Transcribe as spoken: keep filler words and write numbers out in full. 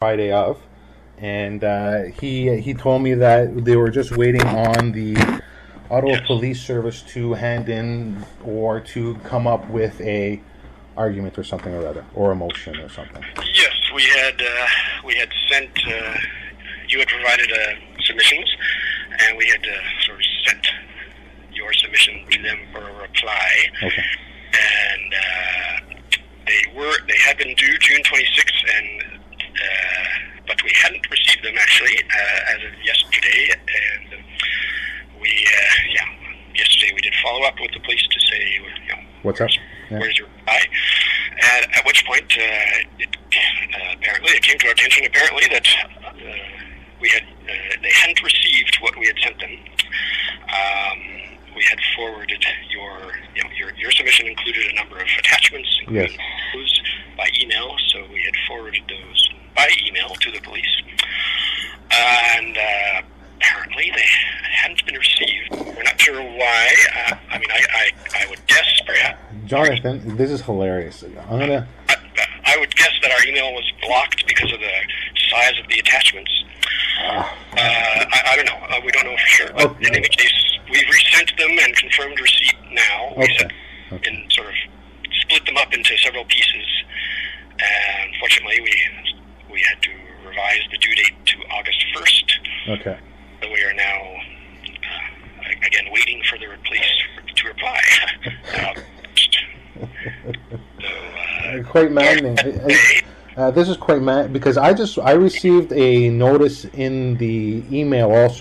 Friday of, and uh, he he told me that they were just waiting on the Ottawa Yes. Police Service to hand in or to come up with a argument or something or other, or a motion or something. Yes, we had uh, we had sent. Uh, you had provided uh, submissions, and we had uh, sort of sent your submission to them for a reply. Okay. And uh, they were they had been due June twenty-sixth, and uh, but we hadn't received them actually uh, as of yesterday. And uh, we uh, yeah, yesterday we did follow up with the police to say, you know, What's up? Yeah. where's your reply? And at which point, uh, it, uh, apparently, it came to our attention apparently that uh, we had uh, they hadn't received what we had sent them. Um, we had forwarded your you know, your your submission included a number of attachments, including Yes. those by email. So we had forwarded those by email to the police, and uh, apparently they hadn't been received. We're not sure why. Uh, I mean, I, I I would guess perhaps. Jonathan, this is hilarious. I'm gonna. I, I would guess that our email was blocked because of the size of the attachments. Uh, I, I don't know. Uh, we don't know for sure. But Okay. in any case, we've resent them and confirmed receipt now. We Okay. sent Okay. and sort of split them up into several pieces. And unfortunately, we we had to revise the due date to August first. Okay. So we are now uh, again waiting for the police to reply. uh, so, uh, Quite maddening. I- I- Uh, this is quite mad because I just I received a notice in the email also